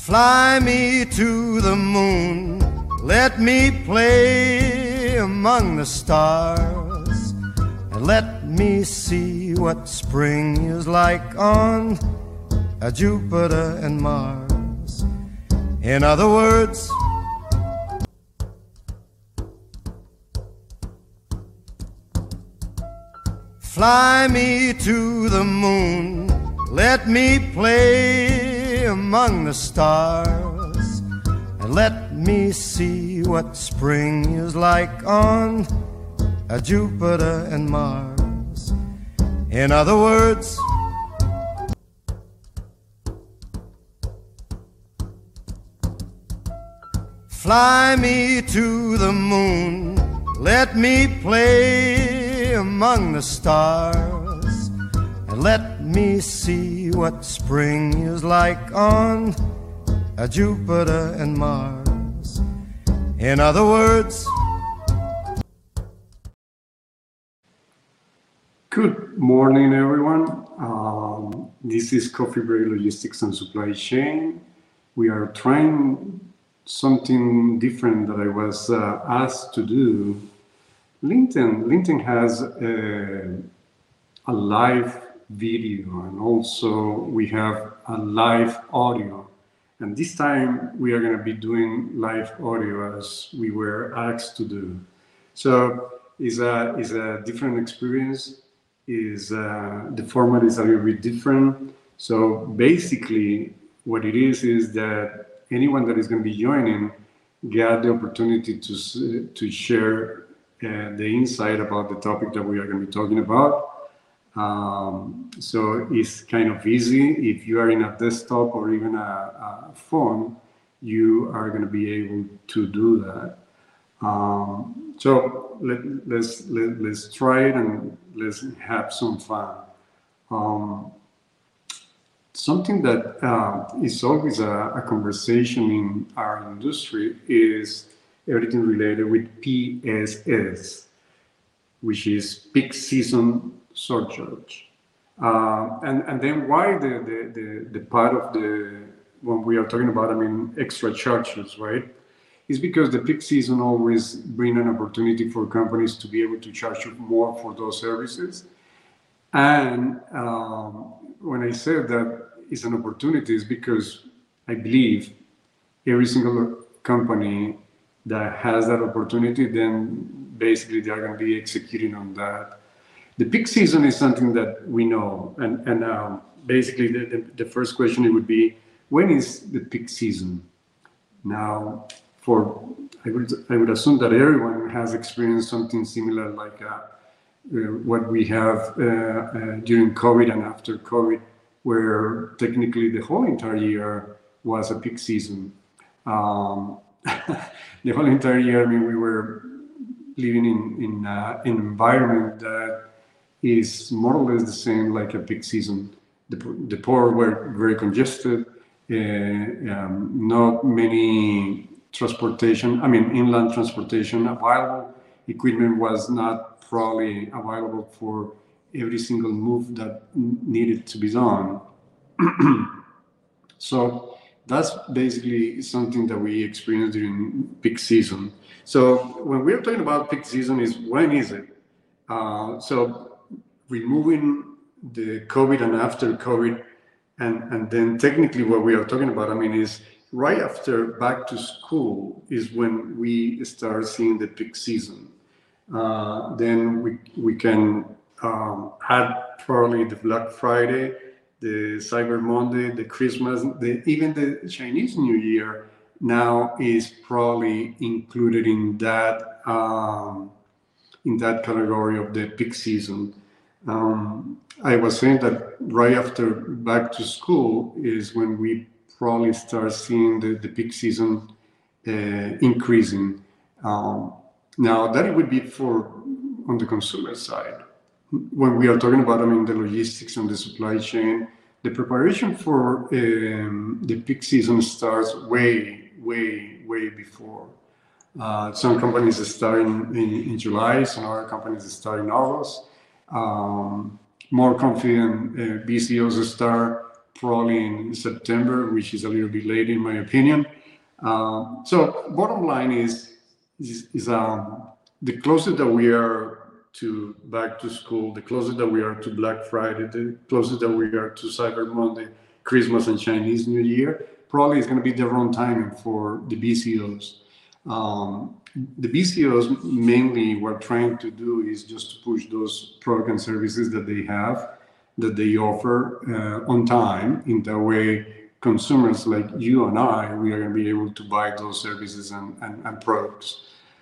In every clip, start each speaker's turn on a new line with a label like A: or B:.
A: Fly me to the moon, let me play among the stars, and let me see what spring is like on Jupiter and Mars. In other words, fly me to the moon, let me play among the stars, and let me see what spring is like on Jupiter and Mars. In other words, fly me to the moon, let me play among the stars, and let me see what spring is like on Jupiter and Mars. In other words,
B: good morning, everyone. This is Coffee Break Logistics and Supply Chain. We are trying something different that I was asked to do. LinkedIn has a live video, and also we have a live audio. And this time we are going to be doing live audio as we were asked to do. So it's a different experience. The format is a little bit different. So basically what it is that anyone that is going to be joining get the opportunity to share the insight about the topic that we are going to be talking about. So it's kind of easy. If you are in a desktop or even a phone, you are going to be able to do that. So let's try it and let's have some fun. Something that is always a conversation in our industry is everything related with PSS, which is peak season surcharge. And then why the part of when we are talking about, extra charges, right? Is because the peak season always bring an opportunity for companies to be able to charge you more for those services. And when I said that it's an opportunity, it's because I believe every single company that has that opportunity, then basically they are going to be executing on that. The peak season is something that we know, and basically the first question it would be, when is the peak season? Now, I would assume that everyone has experienced something similar, like what we have during COVID and after COVID, where technically the whole entire year was a peak season. The whole entire year, we were living in an environment that is more or less the same like a peak season. The ports were very congested, not many transportation, inland transportation available. Equipment was not probably available for every single move that needed to be done. So that's basically something that we experience during peak season. So when we're talking about peak season, is when is it? So removing the COVID and after COVID, and then technically what we are talking about, is right after back to school is when we start seeing the peak season. Then we can add probably the Black Friday, the Cyber Monday, the Christmas, even the Chinese New Year now is probably included in that category of the peak season. I was saying that right after back to school is when we probably start seeing the peak season increasing. Now that it would be on the consumer side. When we are talking about, the logistics and the supply chain, the preparation for the peak season starts way before. Some companies start in July, some other companies start in August. More confident BCOs start probably in September, which is a little bit late in my opinion. So bottom line is the closer that we are to back to school, the closer that we are to Black Friday, the closer that we are to Cyber Monday, Christmas and Chinese New Year, probably is going to be the wrong timing for the BCOs. The BCOs mainly what trying to do is just to push those products and services that they have, that they offer on time. In that way, consumers like you and we are going to be able to buy those services and products.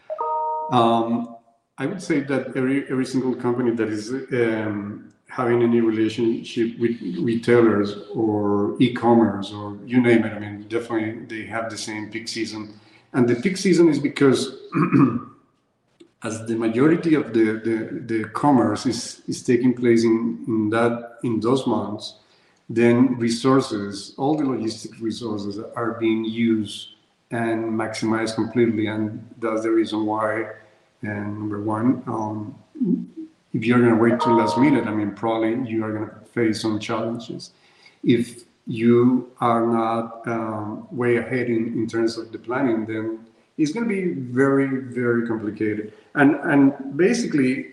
B: I would say that every single company that is having any relationship with retailers or e-commerce or you name it, I mean, definitely they have the same peak season. And the peak season is because as the majority of the commerce is taking place in those months, then resources, all the logistic resources are being used and maximized completely. And that's the reason why, and number one, if you're going to wait till last minute, I mean, probably you are going to face some challenges. If you are not way ahead in terms of the planning, then it's going to be very, very complicated. And basically,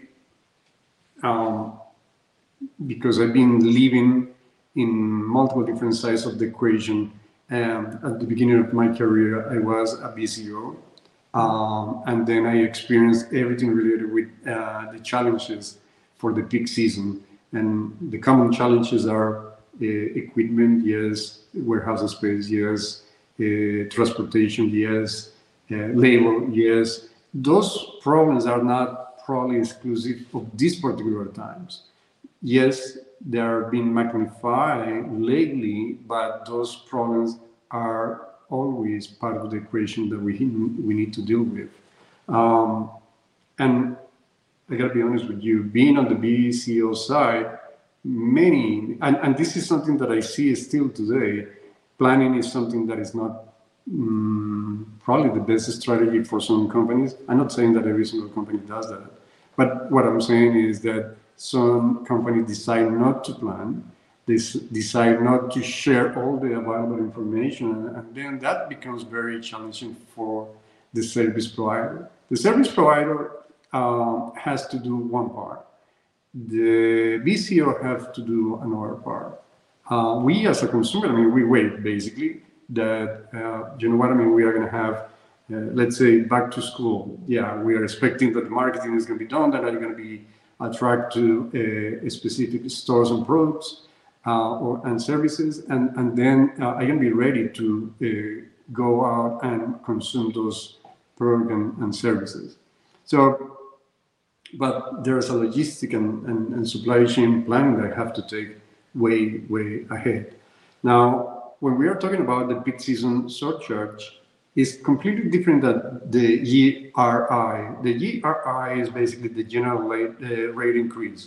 B: because I've been living in multiple different sides of the equation, at the beginning of my career, I was a BCO. And then I experienced everything related with the challenges for the peak season. And the common challenges are equipment, yes; warehouse space, yes; transportation, yes; labor, yes. Those problems are not probably exclusive of these particular times. Yes, they are being magnified lately, but those problems are always part of the equation that we need to deal with. And I gotta be honest with you, being on the BCO side, and this is something that I see still today, planning is something that is not probably the best strategy for some companies. I'm not saying that every single company does that, but what I'm saying is that some companies decide not to plan, they decide not to share all the available information, and then that becomes very challenging for the service provider. The service provider has to do one part. The BCO have to do another part. We as a consumer, I mean, we wait basically that, you know what I mean, we are going to have, let's say, back to school. Yeah, we are expecting that the marketing is going to be done, that are going to be attract to specific stores and products and services, and then I'm going to be ready to go out and consume those products and services. So, but there's a logistic and supply chain planning that I have to take way ahead. Now, when we are talking about the peak season surcharge, it's completely different than the GRI. The GRI is basically the general rate increase.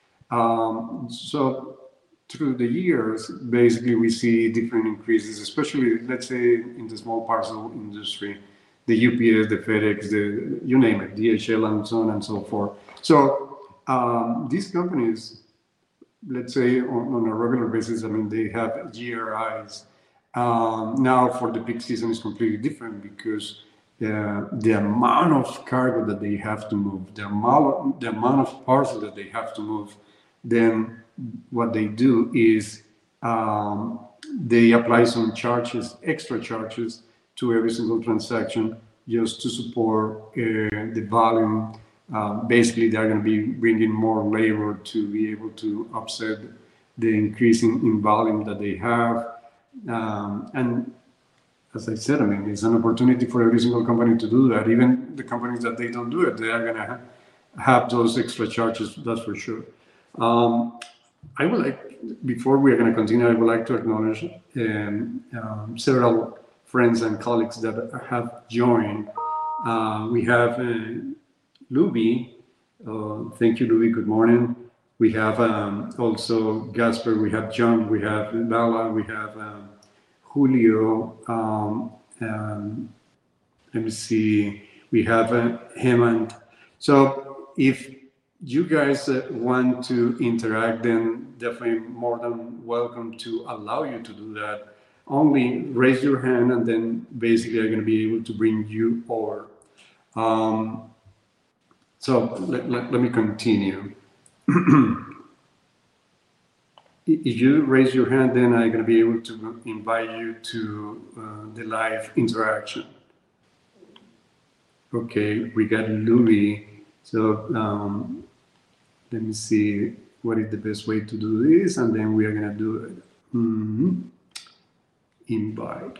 B: So through the years, basically we see different increases, especially, let's say, in the small parcel industry, the UPS, the FedEx, you name it, DHL, and so on and so forth. So these companies, let's say on a regular basis, I mean, they have GRIs. Now for the peak season is completely different because the amount of cargo that they have to move, the amount of parcel that they have to move, then what they do is they apply some charges, extra charges to every single transaction just to support the volume. Basically, they're going to be bringing more labor to be able to offset the increase in volume that they have. And as I said, I mean, it's an opportunity for every single company to do that. Even the companies that they don't do it, they are going to have those extra charges, that's for sure. I would like, before we are going to continue, I would like to acknowledge several friends and colleagues that have joined. We have Luby. Thank you, Luby. Good morning. We have also Gasper, we have John, we have Bella, we have Julio. Let me see, we have Hemant. So if you guys want to interact, then definitely more than welcome to allow you to do that. Only raise your hand, and then basically I'm going to be able to bring you over. So let me continue. If you raise your hand, then I'm going to be able to invite you to the live interaction. Okay, we got Louis. So let me see what is the best way to do this, and then we are going to do it. Invite.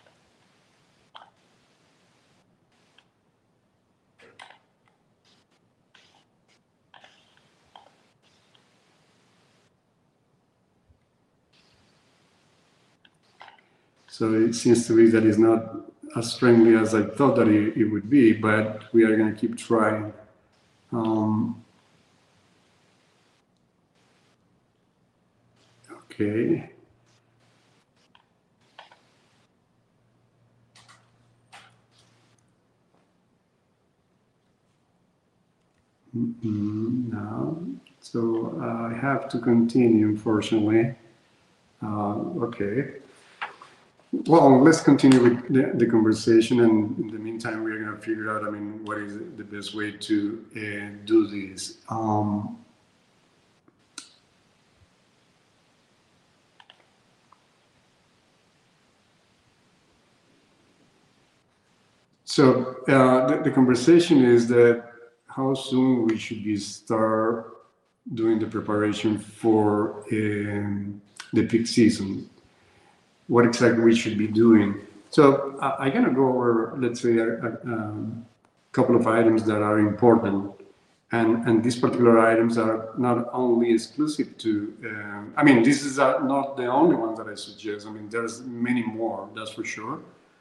B: So it seems to be that it's not as friendly as I thought that it would be, but we are going to keep trying. Okay. No. So I have to continue, unfortunately. Okay. Well, let's continue with the conversation, and in the meantime, we're going to figure out, what is the best way to do this. So the conversation is that how soon we should be start doing the preparation for the peak season. What exactly we should be doing. So I'm going to go over, let's say, a couple of items that are important. And these particular items are not only exclusive to, this is not the only ones that I suggest. There's many more, that's for sure.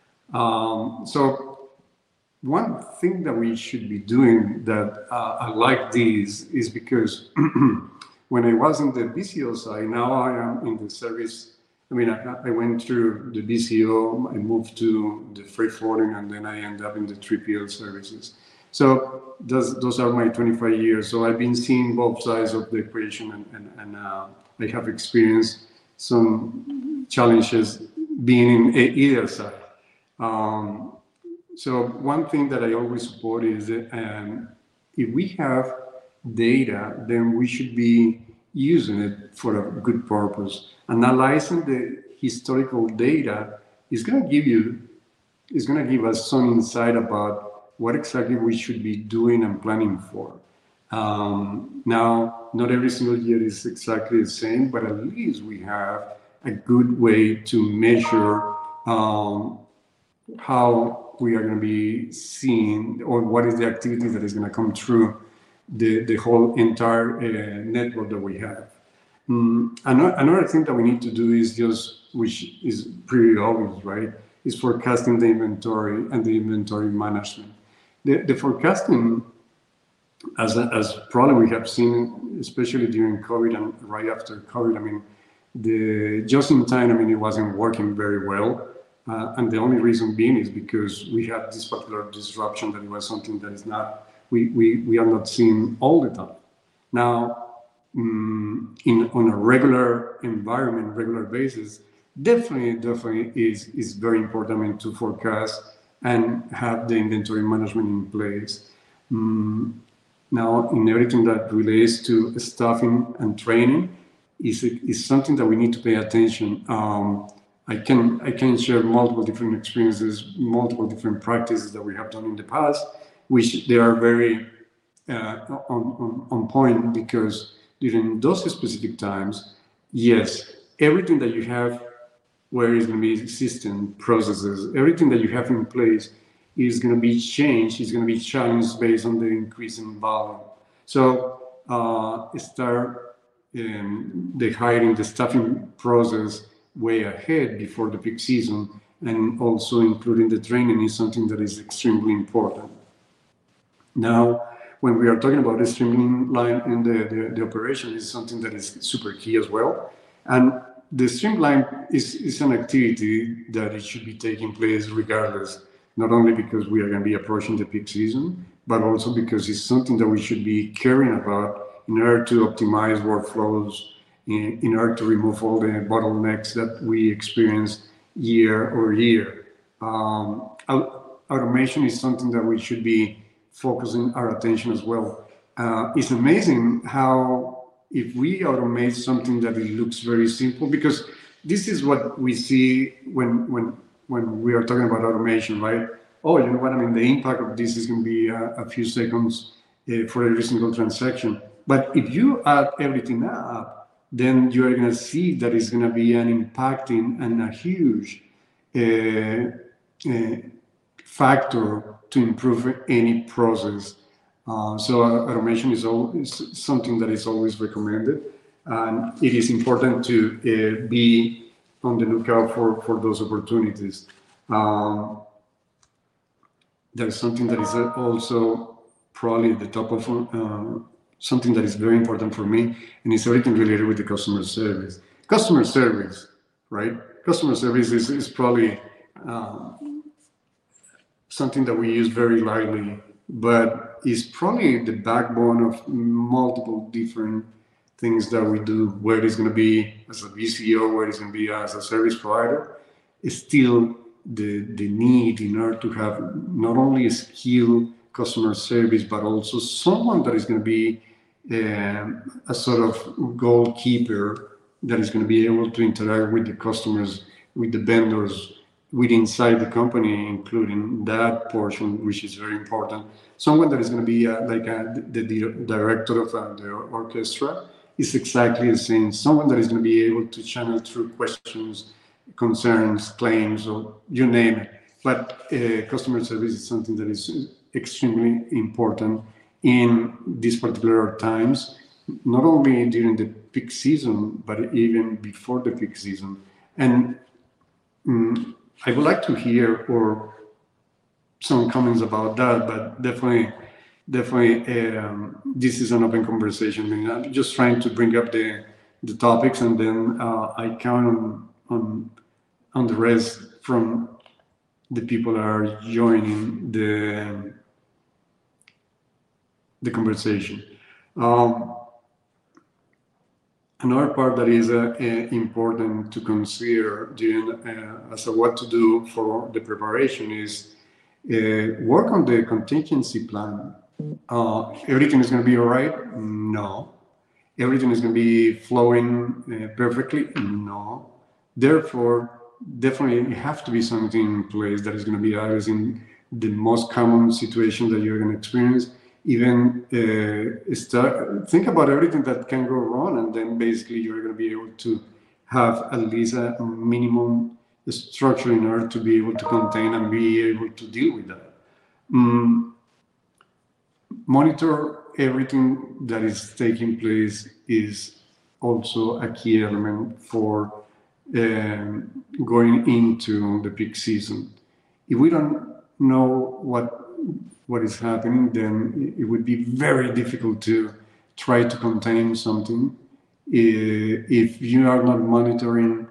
B: So one thing that we should be doing that I like this is because when I was in the BCO side, now I am in the service. I went through the BCO, I moved to the freight forwarding, and then I end up in the 3PL services. So those are my 25 years. So I've been seeing both sides of the equation, and I have experienced some challenges being in either side. So one thing that I always support is that if we have data, then we should be using it for a good purpose. Analyzing the historical data is going to give us some insight about what exactly we should be doing and planning for. Now, not every single year is exactly the same, but at least we have a good way to measure how we are going to be seeing, or what is the activity that is going to come through the whole entire network that we have. Another thing that we need to do is which is pretty obvious, right? Is forecasting the inventory and the inventory management. The forecasting, as probably we have seen, especially during COVID and right after COVID, the just in time, it wasn't working very well. And the only reason being is because we had this particular disruption that it was something that is not, we are not seeing all the time. Now, on a regular environment, regular basis, definitely is very important to forecast and have the inventory management in place. Now, in everything that relates to staffing and training is something that we need to pay attention. I can share multiple different experiences, multiple different practices that we have done in the past, which they are very on point, because during those specific times, yes, everything that you have, where is going to be system processes, everything that you have in place is going to be changed, is going to be challenged based on the increase in volume. So start the hiring, the staffing process way ahead before the peak season, and also including the training is something that is extremely important. Now, when we are talking about the streamline in the operation, is something that is super key as well. And the streamline is an activity that it should be taking place regardless, not only because we are going to be approaching the peak season, but also because it's something that we should be caring about in order to optimize workflows, in order to remove all the bottlenecks that we experience year over year. Automation is something that we should be focusing our attention as well. It's amazing how if we automate something that it looks very simple, because this is what we see when we are talking about automation, right? Oh, you know what? I mean, the impact of this is going to be a few seconds for every single transaction. But if you add everything up, then you are going to see that it's going to be an impacting and a huge factor to improve any process. So automation is something that is always recommended, and it is important to be on the lookout for those opportunities. There's something that is also probably at the top of something that is very important for me, and it's everything related with the customer service. Customer service, right? Customer service is probably something that we use very lightly, but it's probably the backbone of multiple different things that we do, where it's going to be as a VCO, where it's going to be as a service provider. It's still the need in order to have not only a skilled customer service, but also someone that is going to be a sort of goalkeeper that is going to be able to interact with the customers, with the vendors, with inside the company, including that portion, which is very important. Someone that is going to be the director of the orchestra is exactly the same. Someone that is going to be able to channel through questions, concerns, claims, or you name it. But customer service is something that is extremely important in these particular times, not only during the peak season, but even before the peak season. And I would like to hear or some comments about that, but definitely, this is an open conversation. I mean, I'm just trying to bring up the topics, and then I count on the rest from the people that are joining the conversation. Another part that is important to consider during as a what to do for the preparation is work on the contingency plan. Everything is going to be all right? No. Everything is going to be flowing perfectly? No. Therefore, definitely you have to be something in place that is going to be addressing the most common situation that you're going to experience. Even think about everything that can go wrong, and then basically you're going to be able to have at least a minimum structure in order to be able to contain and be able to deal with that. Monitor everything that is taking place is also a key element for going into the peak season. If we don't know what is happening, then it would be very difficult to try to contain something. If you are not monitoring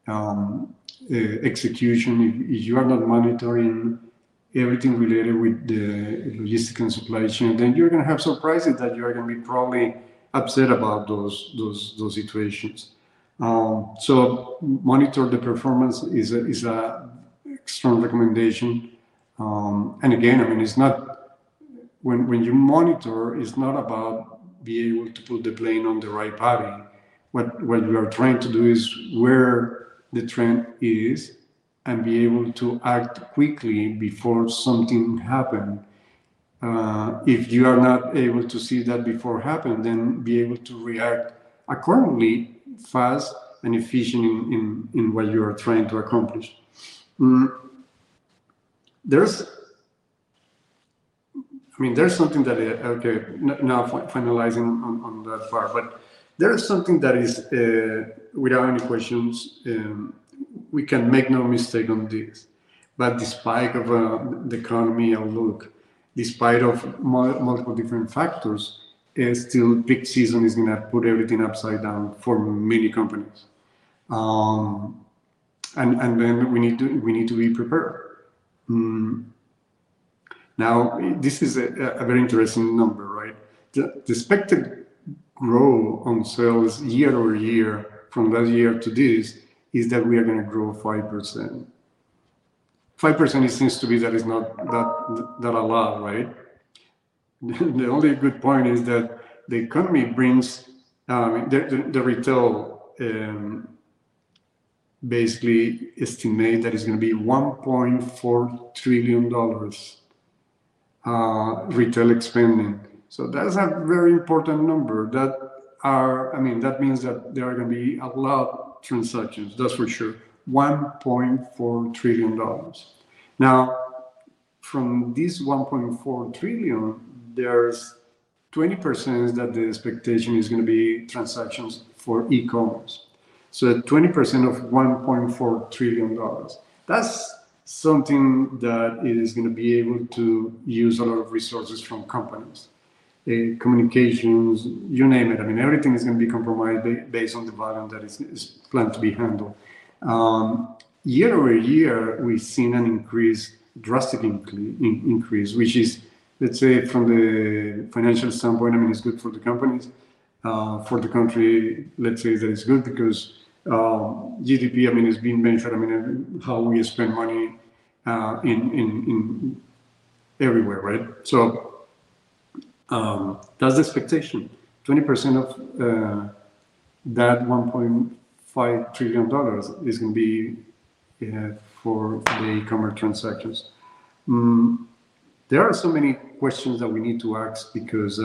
B: execution, if you are not monitoring everything related with the logistics and supply chain, then you're going to have surprises that you are going to be probably upset about those situations. So monitor the performance is a strong recommendation. And again, I mean, it's not when you monitor, it's not about being able to put the plane on the right pattern. What you are trying to do is where the trend is and be able to act quickly before something happens. If you are not able to see that before happen, then be able to react accordingly, fast and efficient in what you are trying to accomplish. There's something that, okay, now finalizing on that part, but there is something that is, without any questions, we can make no mistake on this, but despite of the economy outlook, despite of multiple different factors, still peak season is going to put everything upside down for many companies. And then we need to be prepared. Now, this is a very interesting number, right? The expected growth on sales year over year from last year to this is that we are going to grow 5%. 5% it seems to be that is not that a lot, right? The only good point is that the economy brings the retail basically estimate that it's going to be $1.4 trillion retail expanding. So that's a very important number. That means that there are going to be a lot of transactions. That's for sure. $1.4 trillion. Now, from this 1.4 trillion, there's 20% that the expectation is going to be transactions for e-commerce. So 20% of $1.4 trillion. That's something that is going to be able to use a lot of resources from companies. Communications, you name it. I mean, everything is going to be compromised based on the volume that is planned to be handled. Year over year, we've seen an increase, drastic increase, which is, let's say, from the financial standpoint, I mean, it's good for the companies. For the country, let's say that it's good because GDP, I mean, is being measured, I mean, how we spend money in everywhere, right? So that's the expectation. 20% of that $1.5 trillion is going to be for the e-commerce transactions. There are so many questions that we need to ask because,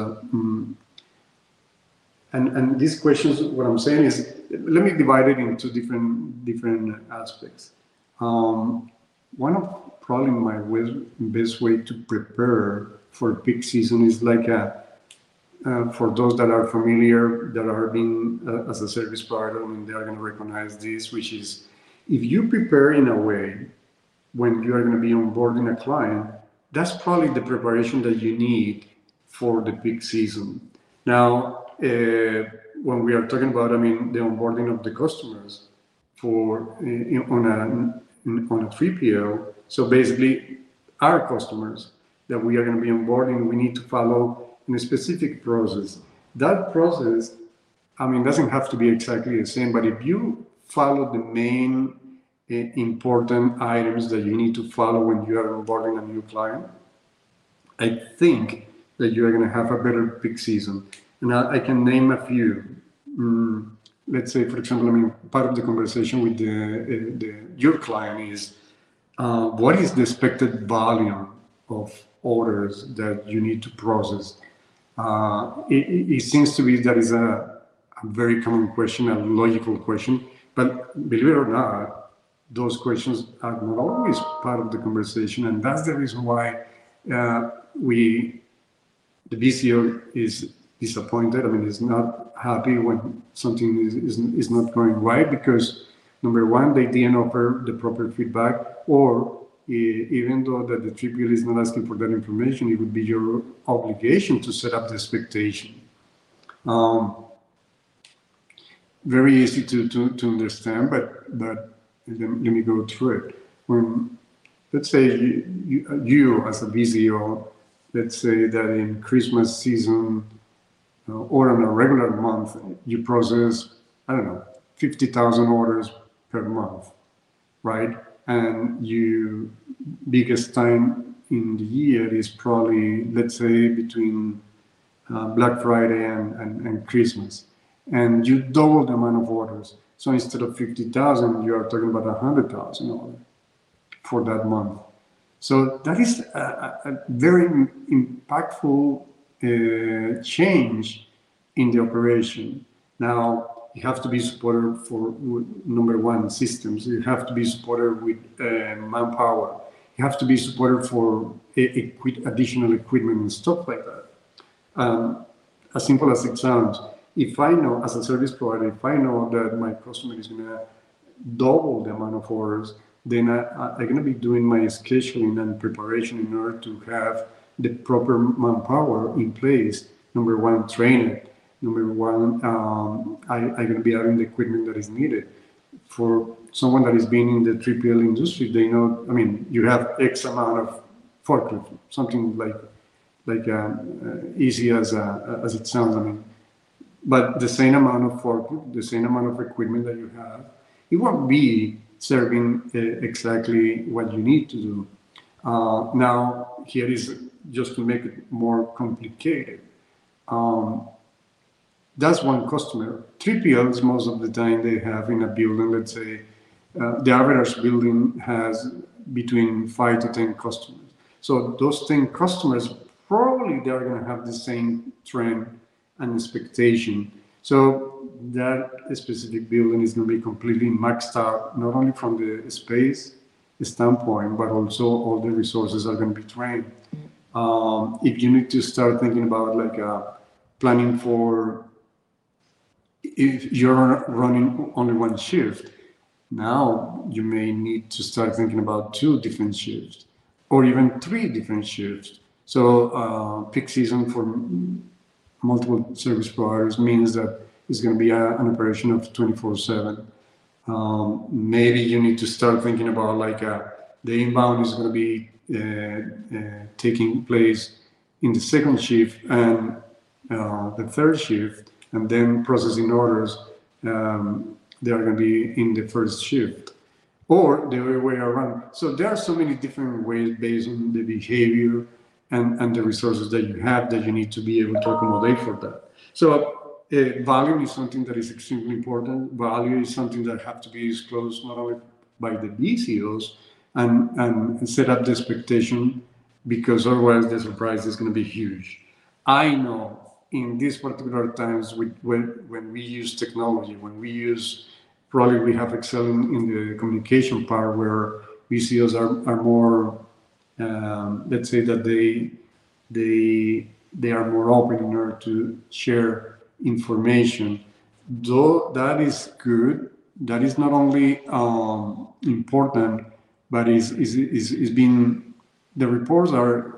B: and these questions, what I'm saying is, let me divide it into different aspects. One of probably my best way to prepare for peak season is like for those that are familiar, that are being as a service provider, I mean, they are going to recognize this, which is if you prepare in a way when you are going to be onboarding a client, that's probably the preparation that you need for the peak season. Now, when we are talking about, I mean, the onboarding of the customers for on a 3PL, so basically our customers that we are going to be onboarding, we need to follow in a specific process. That process, I mean, doesn't have to be exactly the same, but if you follow the main important items that you need to follow when you are onboarding a new client, I think that you are going to have a better peak season. And I can name a few. Let's say, for example, I mean, part of the conversation with your client is what is the expected volume of orders that you need to process? It seems to be that is a very common question, a logical question, but believe it or not, those questions are not always part of the conversation, and that's the reason why the VCO is disappointed. I mean, is not happy when something is not going right because, number one, they didn't offer the proper feedback, or even though that the 3PL is not asking for that information, it would be your obligation to set up the expectation. Very easy to understand, but let me go through it. When, let's say you as a VCO, let's say that in Christmas season or on a regular month, you process, I don't know, 50,000 orders per month, right? And your biggest time in the year is probably, let's say, between Black Friday and Christmas. And you double the amount of orders. So instead of 50,000, you are talking about 100,000 orders for that month. So that is a very impactful change in the operation. Now, you have to be supported for, number one, systems. You have to be supported with manpower. You have to be supported for additional equipment and stuff like that. As simple as it sounds, if I know, as a service provider, if I know that my customer is going to double the amount of orders, then I'm going to be doing my scheduling and preparation in order to have the proper manpower in place. Number one, train it. Number one, I'm going to be having the equipment that is needed. For someone that is being in the 3PL industry, they know, I mean, you have X amount of forklift, something easy as it sounds. I mean, but the same amount of forklift, the same amount of equipment that you have, it won't be serving exactly what you need to do. Now, here is just to make it more complicated. That's one customer. 3PLs, most of the time, they have in a building, let's say, the average building has between 5 to 10 customers. So those 10 customers, probably they're going to have the same trend and expectation. So that specific building is going to be completely maxed out, not only from the space standpoint, but also all the resources are going to be trained. If you need to start thinking about planning for, if you're running only one shift, now you may need to start thinking about 2 different shifts or even 3 different shifts. So peak season for multiple service providers means that it's going to be an operation of 24/7. Maybe you need to start thinking about the inbound is going to be taking place in the second shift and the third shift, and then processing orders, they are going to be in the first shift, or the other way around. So there are so many different ways based on the behavior and the resources that you have that you need to be able to accommodate for that. So volume is something that is extremely important. Value is something that has to be disclosed not only by the BCOs and set up the expectation, because otherwise the surprise is going to be huge. I know in these particular times when we use technology, when we use, probably we have excelled in the communication part where BCOs are more, let's say that they are more open in order to share information. Though that is good, that is not only important, but is being, the reports are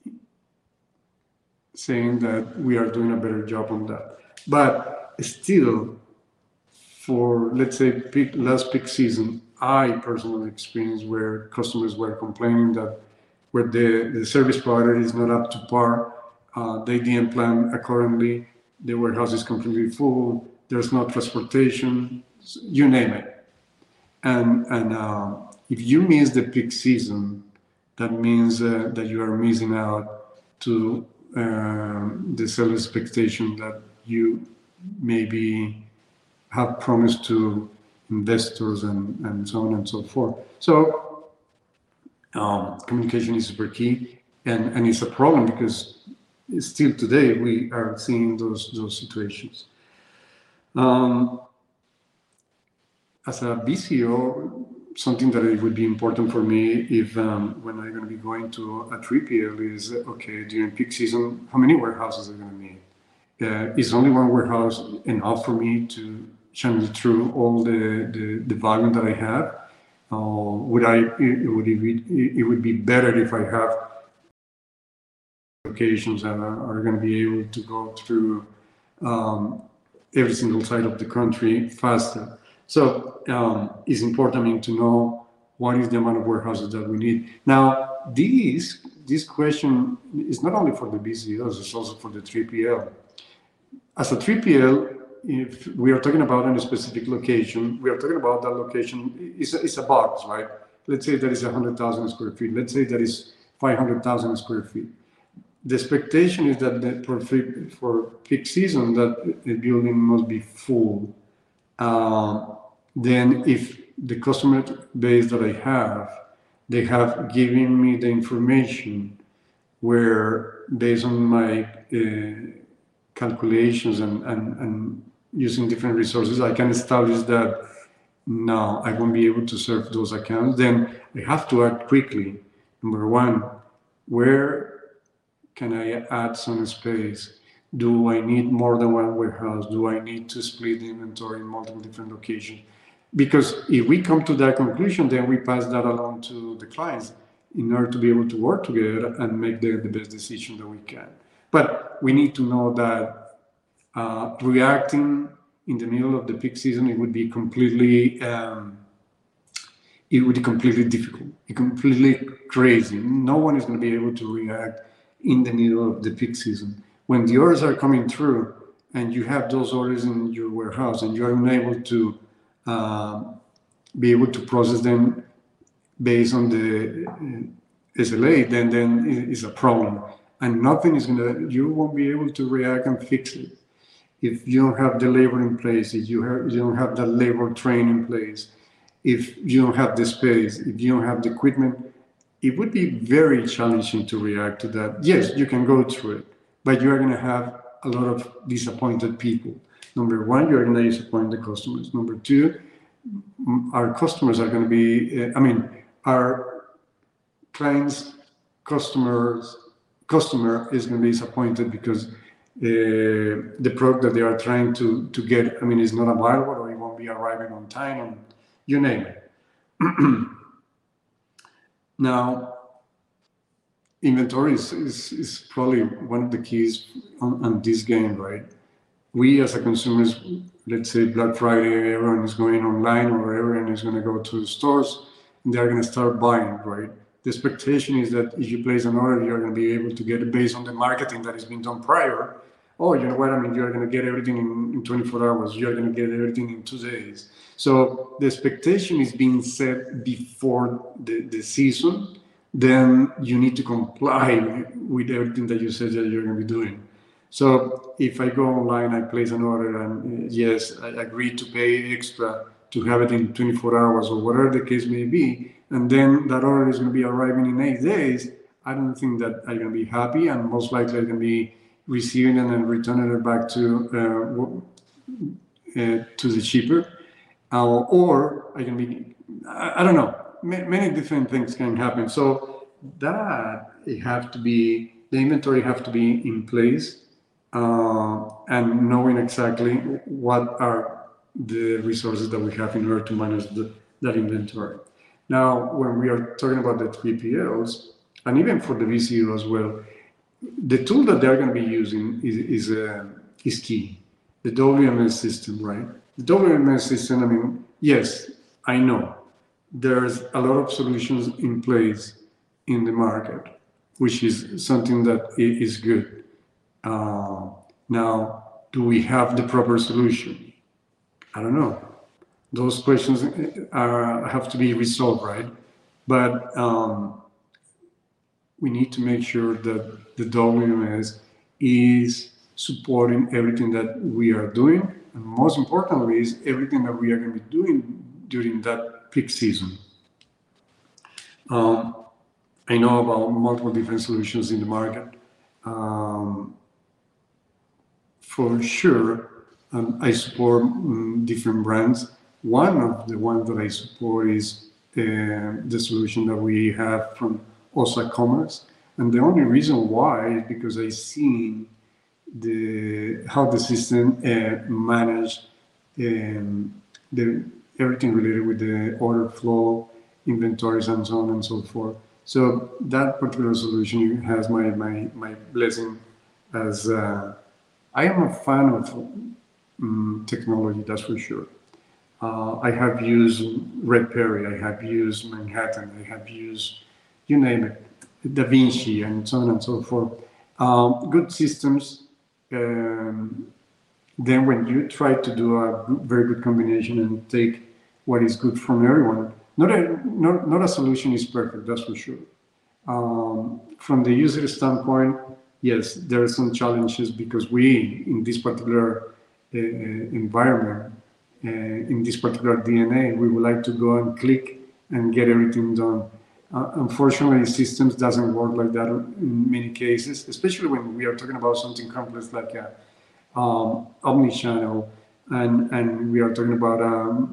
B: saying that we are doing a better job on that. But still, for, let's say, last peak season, I personally experienced where customers were complaining that where the service provider is not up to par, they didn't plan accordingly, the warehouse is completely full, there's no transportation, you name it. And if you miss the peak season, that means that you are missing out to the sales expectation that you maybe have promised to investors and so on and so forth. So communication is super key, and it's a problem because still today we are seeing those situations. As a BCO, something that it would be important for me if when I'm going to be going to a 3PL is, okay, during peak season, how many warehouses are going to need? Is only one warehouse enough for me to channel through all the volume that I have? It would be better if I have locations that are going to be able to go through every single side of the country faster. So it's important to know what is the amount of warehouses that we need. Now, this question is not only for the BCOs, it's also for the 3PL. As a 3PL, if we are talking about a specific location, we are talking about that location, it's a box, right? Let's say that is 100,000 square feet. Let's say that is 500,000 square feet. The expectation is that for peak season, that the building must be full. Then if the customer base that I have, they have given me the information where, based on my calculations and using different resources, I can establish that now I won't be able to serve those accounts. Then I have to act quickly. Number one, where can I add some space? Do I need more than one warehouse? Do I need to split the inventory in multiple different locations? Because if we come to that conclusion, then we pass that along to the clients in order to be able to work together and make the best decision that we can. But we need to know that reacting in the middle of the peak season, it would be completely it would be completely difficult, completely crazy. No one is going to be able to react in the middle of the peak season. When the orders are coming through and you have those orders in your warehouse and you are unable to be able to process them based on the SLA, then it's a problem. And nothing is going to, you won't be able to react and fix it. If you don't have the labor in place, if you don't have the labor train in place, if you don't have the space, if you don't have the equipment, it would be very challenging to react to that. Yes, you can go through it, but you are going to have a lot of disappointed people. Number one, you're going to disappoint the customers. Number two, our customers are going to be, our clients, customer is going to be disappointed because the product that they are trying to get, is not available or it won't be arriving on time, and you name it. Now, inventory is probably one of the keys on this game, right? We as a consumers, let's say Black Friday, everyone is going online or everyone is going to go to the stores and they're going to start buying, right? The expectation is that if you place an order, you're going to be able to get it based on the marketing that has been done prior. Oh, you know what? You're going to get everything in 24 hours. You're going to get everything in 2 days. So the expectation is being set before the season. Then you need to comply with everything that you said that you're going to be doing. So if I go online, I place an order, and yes, I agree to pay extra to have it in 24 hours or whatever the case may be, and then that order is going to be arriving in 8 days, I don't think that I'm going to be happy, and most likely I'm going to be receiving it and returning it back to the shipper, or I can be, I don't know, many different things can happen. So that it have to be, the inventory have to be in place, and knowing exactly what are the resources that we have in order to manage that inventory. Now, when we are talking about the 3PLs, and even for the VCO as well, the tool that they're going to be using is key. The WMS system, right? The WMS system, yes, I know there's a lot of solutions in place in the market, which is something that is good. Now, do we have the proper solution? I don't know. Those questions have to be resolved, right? But we need to make sure that the WMS is supporting everything that we are doing, and most importantly is everything that we are going to be doing during that peak season. I know about multiple different solutions in the market. For sure, I support different brands. One of the ones that I support is the solution that we have from OSA Commerce. And the only reason why is because I've seen how the system managed everything related with the order flow, inventories, and so on and so forth. So that particular solution has my blessing, as I am a fan of technology, that's for sure. I have used Red Perry, I have used Manhattan, I have used, you name it, Da Vinci, and so on and so forth. Good systems. Then when you try to do a very good combination and take what is good from everyone, not a solution is perfect, that's for sure. From the user standpoint, yes, there are some challenges because we, in this particular environment, in this particular DNA, we would like to go and click and get everything done. Unfortunately, systems doesn't work like that in many cases, especially when we are talking about something complex like omnichannel, and we are talking about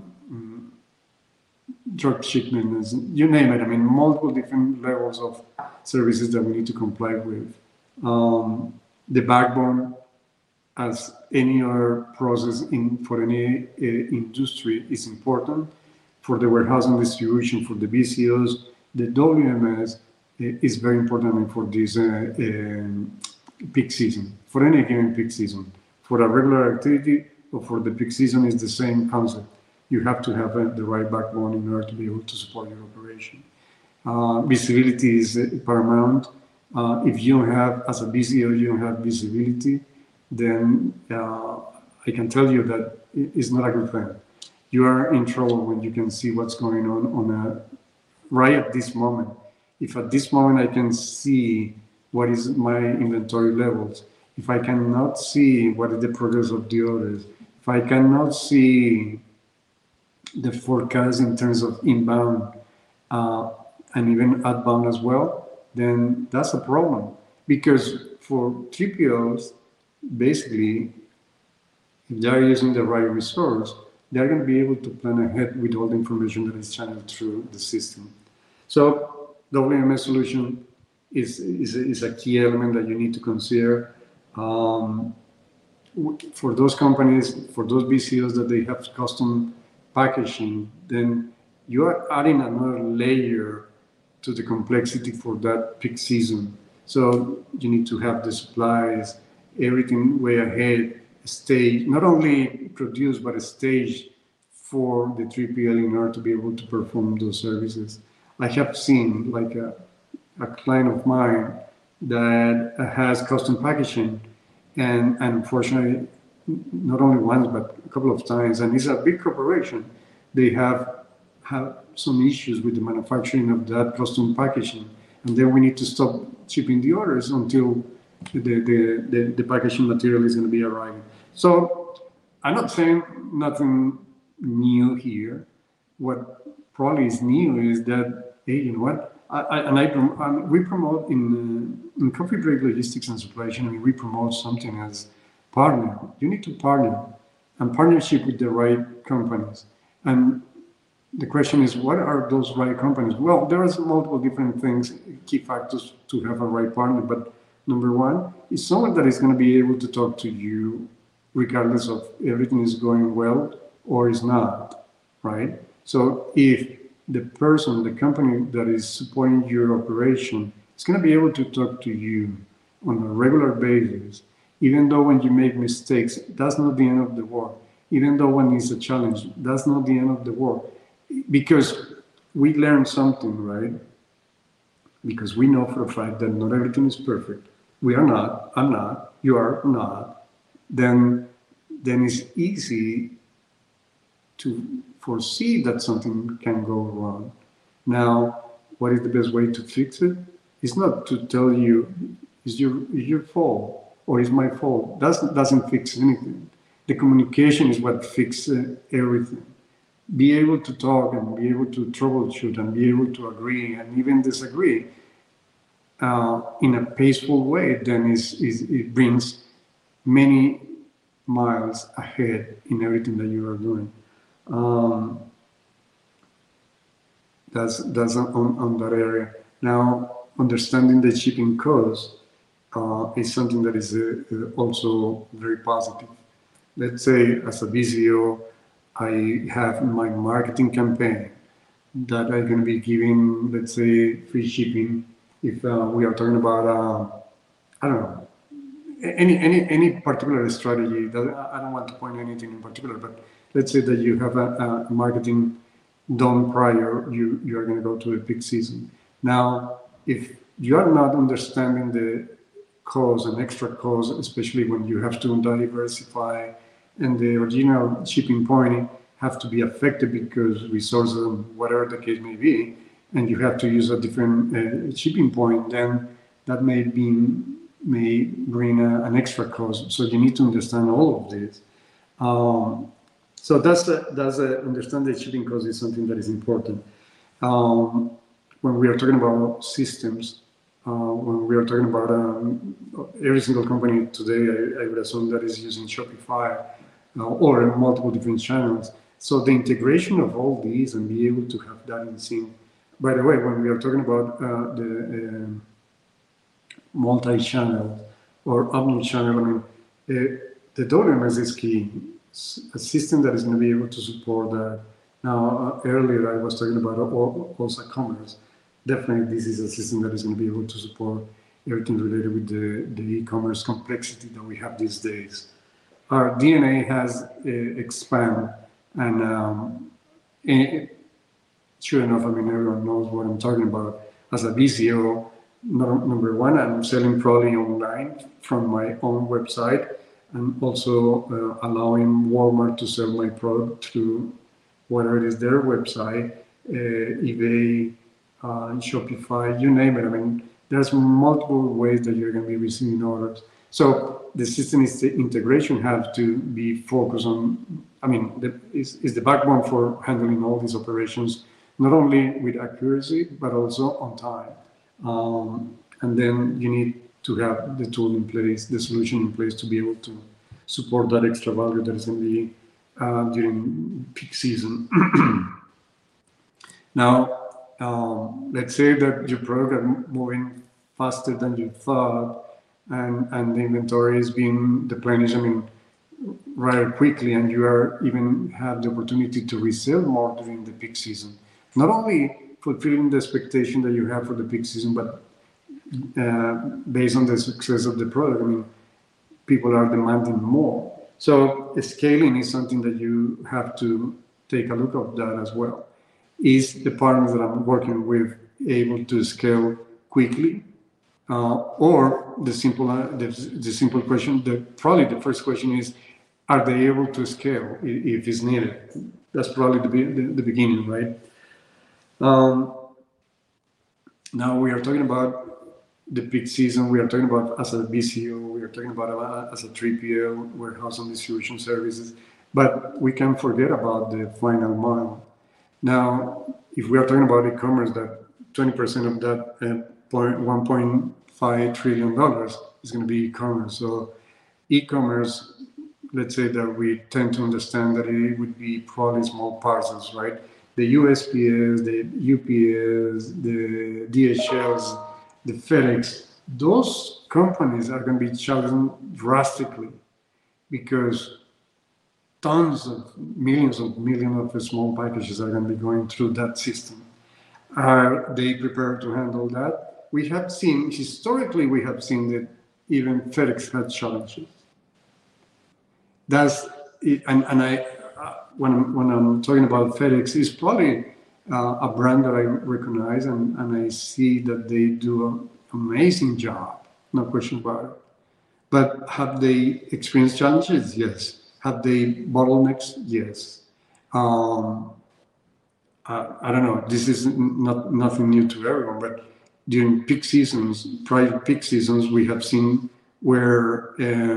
B: drug shipment, you name it. Multiple different levels of services that we need to comply with. The backbone, as any other process for any industry, is important. For the warehouse and distribution, for the BCOs, the WMS is very important for this peak season, for any given peak season. For a regular activity or for the peak season is the same concept. you have to have the right backbone in order to be able to support your operation. Visibility is paramount. If you don't have, as a BCO, you don't have visibility, then I can tell you that it's not a good thing. You are in trouble when you can see what's going on right at this moment. If at this moment I can see what is my inventory levels, if I cannot see what is the progress of the orders, if I cannot see the forecast in terms of inbound and even outbound as well, then that's a problem. Because for 3PLs, basically, if they're using the right resource, they're going to be able to plan ahead with all the information that is channeled through the system. So WMS solution is a key element that you need to consider. For those companies, for those BCOs that they have custom packaging, then you are adding another layer to the complexity for that peak season. So you need to have the supplies, everything way ahead, stage, not only produce, but a stage for the 3PL in order to be able to perform those services. I have seen like a client of mine that has custom packaging, and unfortunately, not only once, but a couple of times, and it's a big corporation, they have some issues with the manufacturing of that custom packaging, and then we need to stop shipping the orders until the packaging material is going to be arriving. So I'm not saying nothing new here. What probably is new is that, hey, you know what? We promote in coffee break logistics and supply chain. I mean, we promote something as partner. You need to partner and partnership with the right companies. And the question is, what are those right companies? Well, there are multiple different things, key factors to have a right partner. But number one is someone that is going to be able to talk to you regardless of everything is going well or is not, right? So if the person, the company that is supporting your operation is going to be able to talk to you on a regular basis, even though when you make mistakes, that's not the end of the world. Even though when it's a challenge, that's not the end of the world. Because we learn something, right? Because we know for a fact that not everything is perfect. We are not, I'm not, you are not. Then it's easy to foresee that something can go wrong. Now, what is the best way to fix it? It's not to tell you, it's your fault or it's my fault. That doesn't fix anything. The communication is what fixes everything. Be able to talk and be able to troubleshoot and be able to agree and even disagree in a peaceful way, then it brings many miles ahead in everything that you are doing. That's on that area. Now, understanding the shipping cost is something that is also very positive. Let's say as a BCO, I have my marketing campaign that I'm going to be giving, let's say, free shipping. If we are talking about, I don't know, any particular strategy. I don't want to point anything in particular, but let's say that you have a marketing done prior, you are going to go to a peak season. Now, if you are not understanding the cost and extra cost, especially when you have to diversify and the original shipping point have to be affected because resources and whatever the case may be, and you have to use a different shipping point, then that may bring an extra cost. So you need to understand all of this. So that's understand that shipping cost is something that is important. When we are talking about systems, when we are talking about every single company today, I would assume that is using Shopify or multiple different channels. So the integration of all these and be able to have that in sync. By the way, when we are talking about the multi-channel or omni-channel, I mean, the WMS is key. A system that is going to be able to support that. Now, earlier I was talking about also commerce. Definitely, this is a system that is going to be able to support everything related with the e-commerce complexity that we have these days. Our DNA has expanded, And sure enough, I mean, everyone knows what I'm talking about. As a VCO, number one, I'm selling probably online from my own website, and also allowing Walmart to sell my product through whether it is their website, eBay, Shopify, you name it. I mean, there's multiple ways that you're going to be receiving orders. So the system integration has to be focused on, I mean, is the backbone for handling all these operations, not only with accuracy, but also on time. And then you need to have the tool in place, the solution in place to be able to support that extra value that is going to be during peak season. Now, let's say that your product is moving faster than you thought, and the inventory is being replenished, I mean, rather quickly, and you are even have the opportunity to resell more during the peak season. Not only fulfilling the expectation that you have for the peak season, but based on the success of the product, I mean, people are demanding more. So scaling is something that you have to take a look at that as well. Is the partners that I'm working with able to scale quickly? Or the simple question, probably the first question is, are they able to scale if it's needed? That's probably the beginning, right? Now we are talking about the peak season. We are talking about as a BCO. We are talking about as a 3PL, warehouse and distribution services. But we can't forget about the final mile. Now, if we are talking about e-commerce, that 20% of that $1.5 trillion is going to be e-commerce. So e-commerce, let's say that we tend to understand that it would be probably small parcels, right? The USPS, the UPS, the DHLs, the FedEx, those companies are going to be challenged drastically because tons of millions of small packages are going to be going through that system. Are they prepared to handle that? We have seen, historically, we have seen that even FedEx had challenges. That's it, and I when I'm talking about FedEx, it's probably a brand that I recognize, and I see that they do an amazing job, no question about it. But have they experienced challenges? Yes. Have they bottlenecks? Yes. I don't know. This is nothing new to everyone, but during peak seasons, prior peak seasons, we have seen where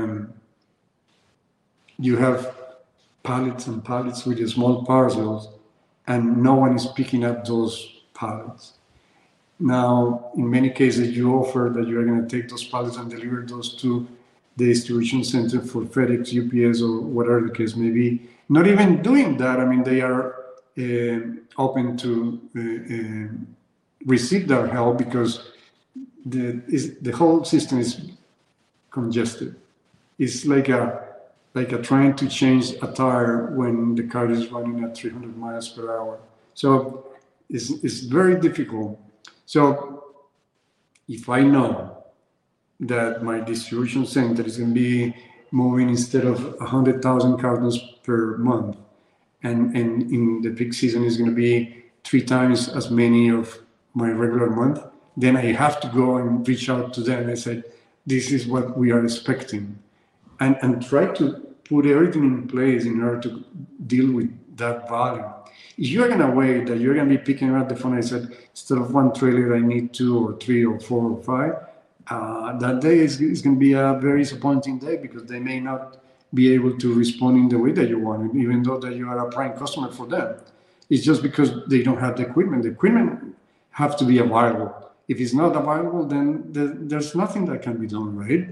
B: you have pallets and pallets with small parcels, and no one is picking up those pallets. Now, in many cases, you offer that you are going to take those pallets and deliver those to the distribution center for FedEx, UPS, or whatever the case may be. Not even doing that, I mean, they are open to receive their help because the whole system is congested. It's like a trying to change a tire when the car is running at 300 miles per hour. So it's very difficult. So if I know that my distribution center is going to be moving instead of 100,000 cartons per month, and in the peak season is going to be 3 times as many of my regular month, then I have to go and reach out to them and say, this is what we are expecting. And try to put everything in place in order to deal with that volume. If you're going to wait that you're going to be picking up the phone and said, instead of 1 trailer, I need 2 or 3 or 4 or 5, that day is going to be a very disappointing day because they may not be able to respond in the way that you want, even though that you are a prime customer for them. It's just because they don't have the equipment. The equipment have to be available. If it's not available, then there's nothing that can be done, right?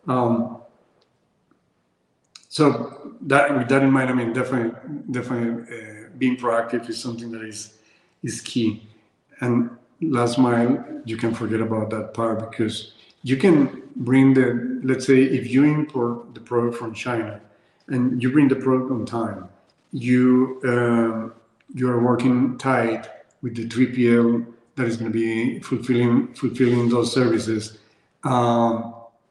B: So that, with that in mind, I mean, definitely being proactive is something that is key. And last mile, you can forget about that part because you can bring let's say if you import the product from China and you bring the product on time, you are working tight with the 3PL that is going to be fulfilling those services,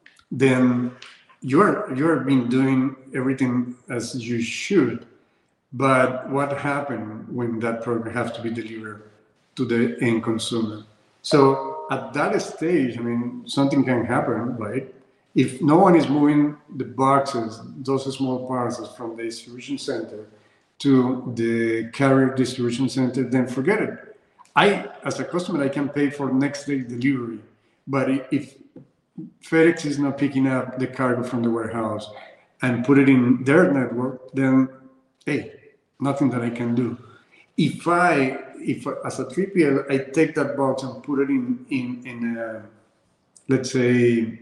B: then you're been doing everything as you should, But what happened when that product has to be delivered to the end consumer? So at that stage, I mean, something can happen, right? If no one is moving the boxes, those small parcels from the distribution center to the carrier distribution center, then forget it. As a customer, I can pay for next day delivery, but if FedEx is not picking up the cargo from the warehouse and put it in their network, then hey, nothing that I can do. If as a 3PL, I take that box and put it in let's say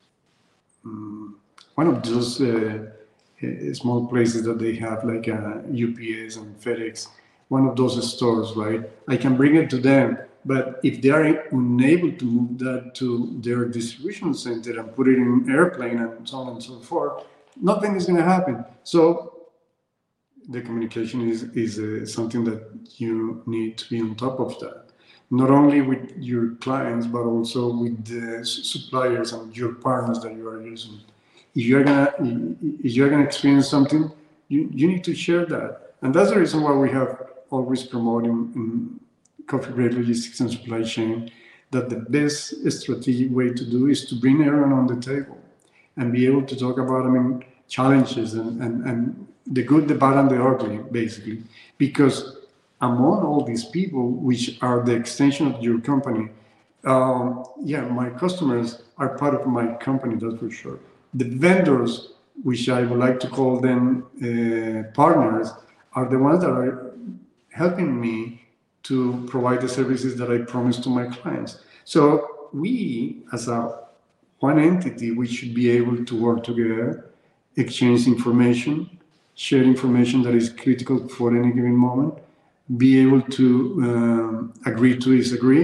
B: one of those small places that they have, like UPS and FedEx, one of those stores, right? I can bring it to them, but if they are unable to move that to their distribution center and put it in an airplane and so on and so forth, nothing is going to happen. So the communication is something that you need to be on top of that, not only with your clients, but also with the suppliers and your partners that you are using. If you're gonna experience something, you need to share that, and that's the reason why we have always promoting in Coffee Break Logistics and Supply Chain that the best strategic way to do is to bring everyone on the table and be able to talk about, I mean, challenges and the good, the bad, and the ugly, basically, because among all these people, which are the extension of your company, my customers are part of my company, that's for sure. The vendors, which I would like to call them partners, are the ones that are helping me to provide the services that I promise to my clients. So we, as one entity, we should be able to work together, exchange information, share information that is critical for any given moment, be able to agree to disagree.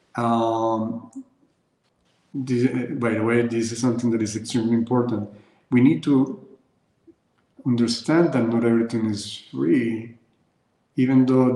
B: By the way, this is something that is extremely important. We need to understand that not everything is free, even though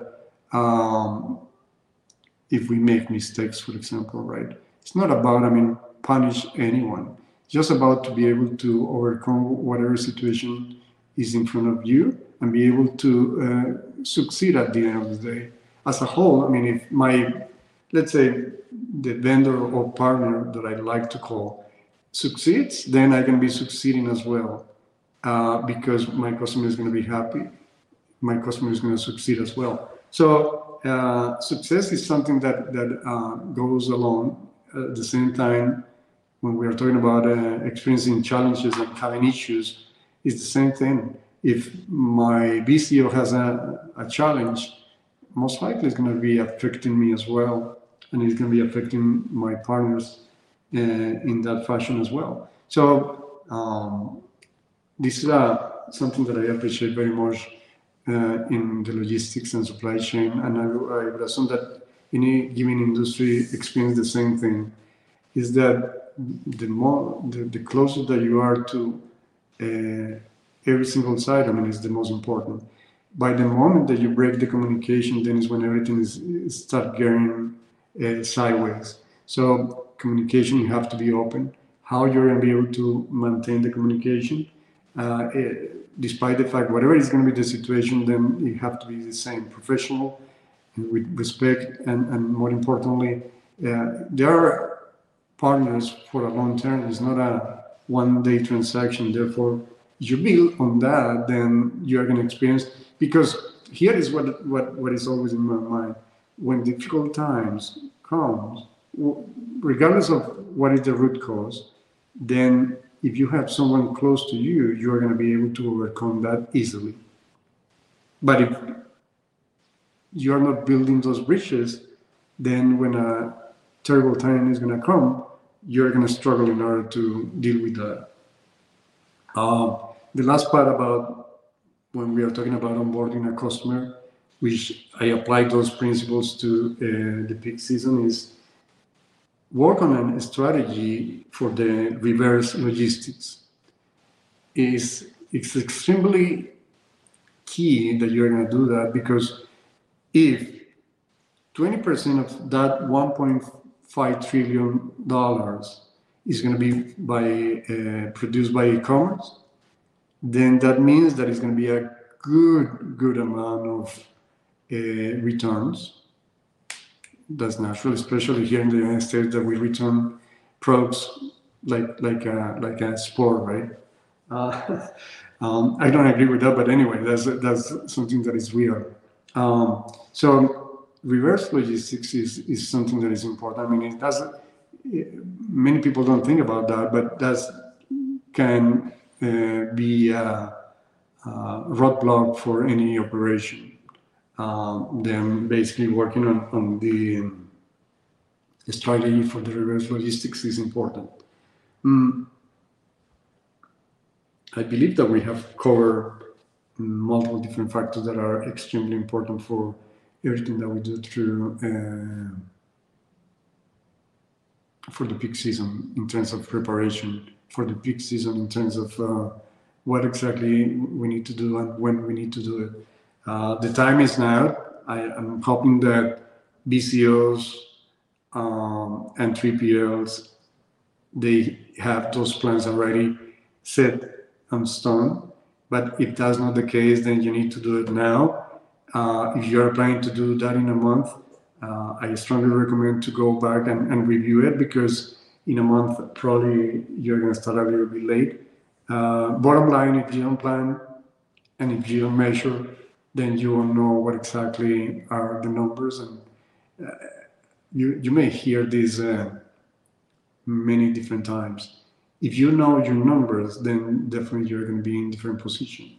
B: that if we make mistakes, for example, right? It's not about, I mean, punish anyone. It's just about to be able to overcome whatever situation is in front of you and be able to succeed at the end of the day. As a whole, I mean, if let's say, the vendor or partner that I like to call succeeds, then I can be succeeding as well, because my customer is going to be happy. My customer is going to succeed as well. So success is something that goes along. At the same time, when we are talking about experiencing challenges and having issues, it's the same thing. If my BCO has a challenge, most likely it's going to be affecting me as well, and it's going to be affecting my partners in that fashion as well. So this is something that I appreciate very much in the logistics and supply chain, and I would assume that any given industry experience the same thing. Is that the closer that you are to every single side, I mean, is the most important. By the moment that you break the communication, then is when everything is start getting sideways. So communication, you have to be open. How you're going to be able to maintain the communication, despite the fact whatever is going to be the situation, then you have to be the same, professional, with respect, and more importantly, there are partners for a long term. It's not a one-day transaction. Therefore, you build on that, then you are going to experience. Because here is what is always in my mind: when difficult times comes, regardless of what is the root cause, then if you have someone close to you, you are going to be able to overcome that easily. But if you are not building those bridges, then when a terrible time is going to come, you're going to struggle in order to deal with that. The last part about when we are talking about onboarding a customer, which I apply those principles to the peak season, is work on a strategy for the reverse logistics. It's extremely key that you're going to do that, because if 20% of that $1.5 trillion is going to be produced by e-commerce, then that means that it's going to be a good amount of returns. That's natural, especially here in the United States, that we return products like a sport, right? Uh, I don't agree with that, but anyway, that's something that is real. So reverse logistics is something that is important. I mean, it doesn't. Many people don't think about that, but that can be a roadblock for any operation. Them basically working on the strategy for the reverse logistics is important. Mm, I believe that we have covered multiple different factors that are extremely important for everything that we do through for the peak season in terms of preparation, for the peak season in terms of what exactly we need to do and when we need to do it. The time is now. I'm hoping that BCOs and 3PLs, they have those plans already set on stone. But if that's not the case, then you need to do it now. If you are planning to do that in a month, I strongly recommend to go back and review it, because in a month probably you're going to start a little bit late. Bottom line, if you don't plan and if you don't measure, then you won't know what exactly are the numbers. And you may hear this many different times. If you know your numbers, then definitely you're going to be in different position.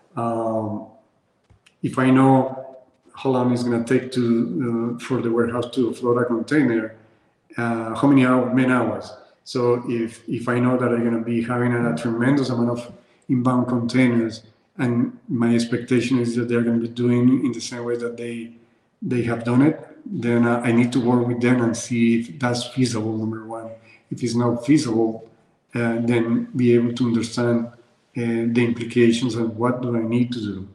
B: If I know how long it's going to take to for the warehouse to offload a container, how many hours, man hours. So if I know that I'm going to be having a tremendous amount of inbound containers, and my expectation is that they're going to be doing in the same way that they have done it, then I need to work with them and see if that's feasible, number one. If it's not feasible, then be able to understand the implications and what do I need to do.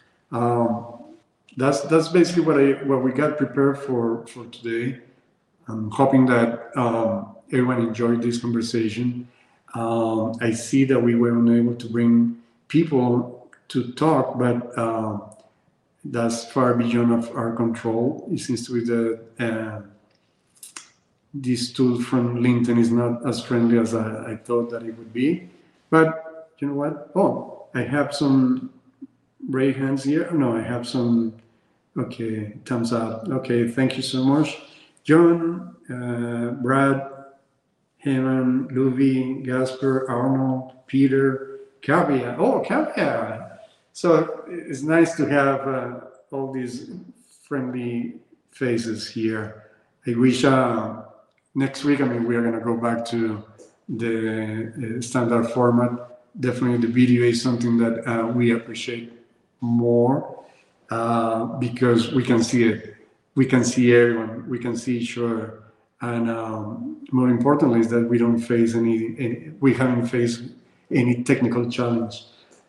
B: That's basically what we got prepared for today. I'm hoping that everyone enjoyed this conversation. I see that we were unable to bring people to talk, but that's far beyond of our control. It seems to be that this tool from LinkedIn is not as friendly as I thought that it would be. But you know what? Oh, I have some raised hands here. No, I have some. Okay, thumbs up. Okay, thank you so much. John, Brad, Heman, Luvi, Gasper, Arnold, Peter, Kavia. Oh, Kavia. So it's nice to have all these friendly faces here. I wish next week, I mean, we are going to go back to the standard format. Definitely the video is something that we appreciate more because we can see it. We can see everyone. We can see each other. And more importantly is that we don't face we haven't faced any technical challenge.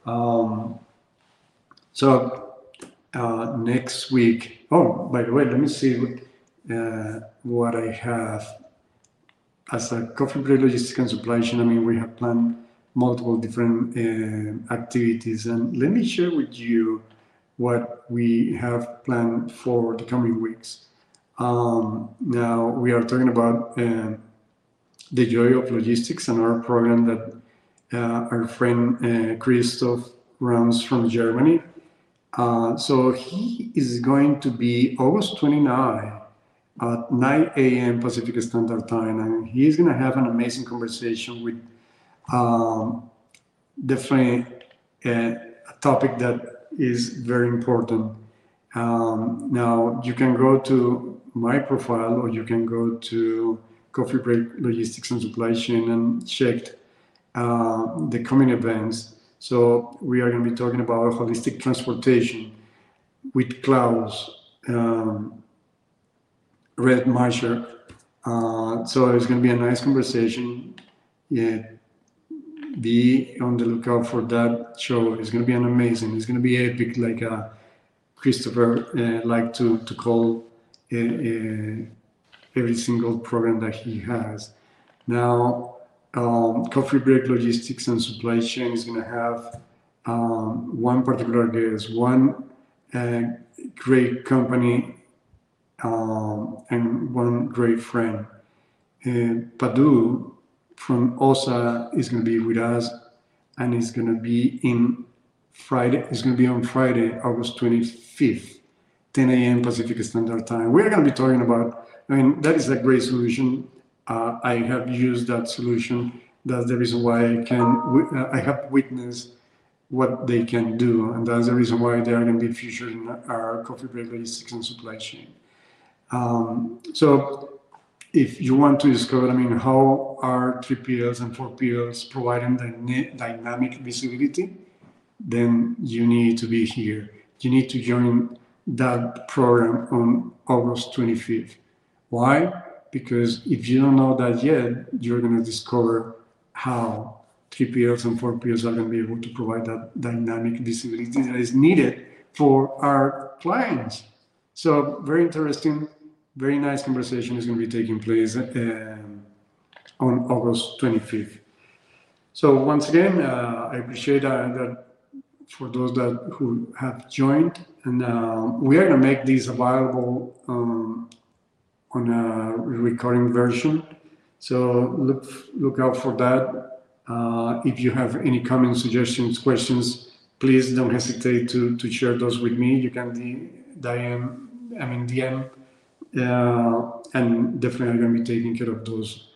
B: So next week, oh, by the way, let me see what I have. As a Coffee Break Logistics and Supply Chain, I mean, we have planned multiple different activities. And let me share with you what we have planned for the coming weeks. Now, we are talking about the Joy of Logistics and our program that our friend Christoph runs from Germany. So he is going to be August 29 at 9 a.m. Pacific Standard Time, and he's going to have an amazing conversation with definitely a topic that is very important. Now, you can go to my profile or you can go to Coffee Break Logistics and Supply Chain and check the coming events. So we are going to be talking about holistic transportation with Klaus, Red Marshall. So it's going to be a nice conversation. Yeah, be on the lookout for that show. It's going to be an amazing. It's going to be epic, like Christopher like to call every single program that he has. Now, Coffee Break Logistics and Supply Chain is going to have one particular guest, one great company, and one great friend. Padu from OSA is going to be with us, and it's going to be in Friday. It's going to be on Friday, August 25th, 10 a.m. Pacific Standard Time. We're going to be talking about. I mean, that is a great solution. I have used that solution. That's the reason why I have witnessed what they can do, and that's the reason why they are going to be featured in our coffee break logistics and supply chain. So if you want to discover, I mean, how are 3PLs and 4PLs providing dynamic visibility, then you need to be here. You need to join that program on August 25th. Why? Because if you don't know that yet, you're going to discover how 3PLs and 4PLs are going to be able to provide that dynamic visibility that is needed for our clients. So very interesting, very nice conversation is going to be taking place on August 25th. So once again, I appreciate that for those who have joined, and we are going to make this available on a recording version. So look out for that. If you have any comments, suggestions, questions, please don't hesitate to share those with me. You can DM, and definitely I'm going to be taking care of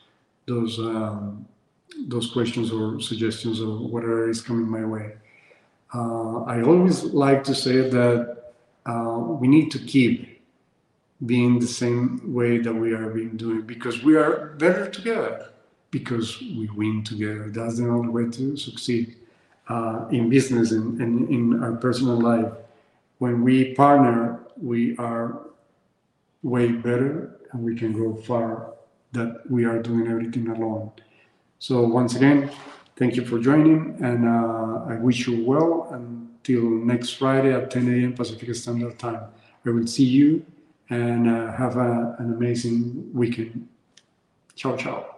B: those questions or suggestions or whatever is coming my way. I always like to say that we need to keep being the same way that we are being doing, because we are better together, because we win together. That's the only way to succeed in business and in our personal life. When we partner, we are way better and we can go far than we are doing everything alone. So once again, thank you for joining, and I wish you well until next Friday at 10 a.m. Pacific Standard Time. I will see you, and have an amazing weekend. Ciao, ciao.